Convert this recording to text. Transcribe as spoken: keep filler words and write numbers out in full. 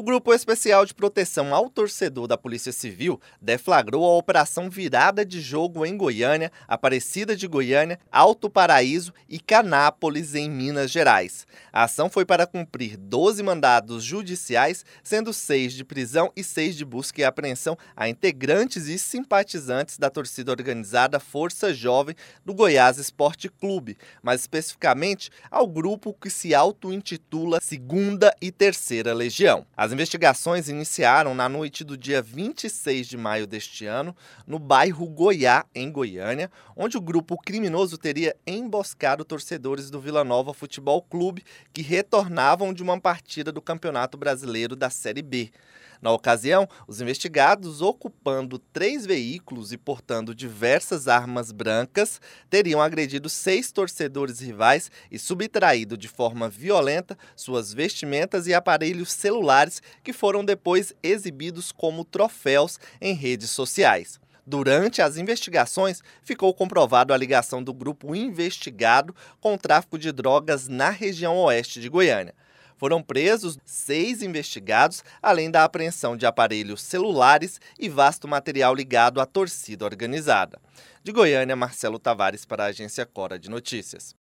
Grupo Especial de Proteção ao Torcedor da Polícia Civil deflagrou a Operação Virada de Jogo em Goiânia, Aparecida de Goiânia, Alto Paraíso e Canápolis, em Minas Gerais. A ação foi para cumprir doze mandados judiciais, sendo seis de prisão e seis de busca e apreensão a integrantes e simpatizantes da torcida organizada Força Jovem do Goiás Esporte Clube, mais especificamente ao grupo que se auto-intitula Segunda e Terceira Legião. As investigações iniciaram na noite do dia vinte e seis de maio deste ano, no bairro Goiá, em Goiânia, onde o grupo criminoso teria emboscado torcedores do Vila Nova Futebol Clube que retornavam de uma partida do Campeonato Brasileiro da Série B. Na ocasião, os investigados, ocupando três veículos e portando diversas armas brancas, teriam agredido seis torcedores rivais e subtraído de forma violenta suas vestimentas e aparelhos celulares que foram depois exibidos como troféus em redes sociais. Durante as investigações, ficou comprovado a ligação do grupo investigado com o tráfico de drogas na região oeste de Goiânia. Foram presos seis investigados, além da apreensão de aparelhos celulares e vasto material ligado à torcida organizada. De Goiânia, Marcelo Tavares para a Agência Cora de Notícias.